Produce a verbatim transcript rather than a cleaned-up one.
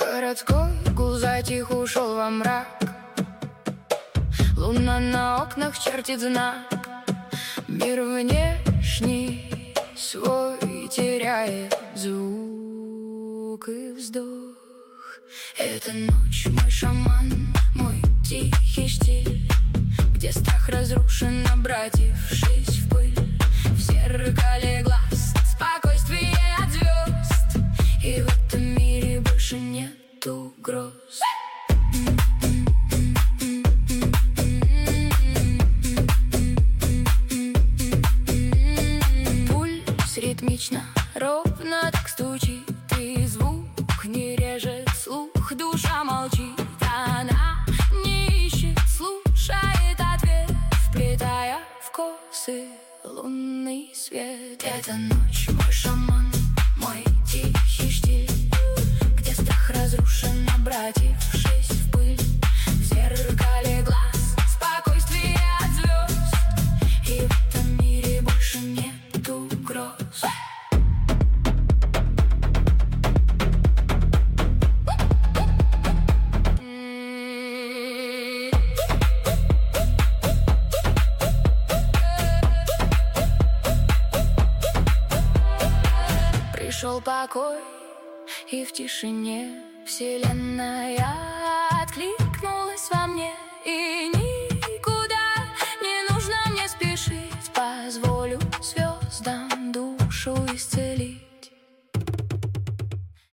Городской гул затих, ушел во мрак. Луна на окнах чертит знак. Мир внешний свой теряет звук и вздох. Это ночь, мой шаман, мой тихий штиль, где страх разрушен, обратившись в пыль. В зеркале глаз спокойствие от звезд, и в этом мире больше нет угроз. Пульс ритмично, ровно так стучит, и звук не режет слух, душа молчит. Она не ищет, слушает ответ, вплетая в косы лунный свет. Это ночь, мой шаман, мой тихий штиль, где страх разрушен, обратившись в пыль. В зеркале глаз спокойствие от звезд, и в этом мире больше нет угроз. Пришел покой, и в тишине вселенная откликнулась во мне, и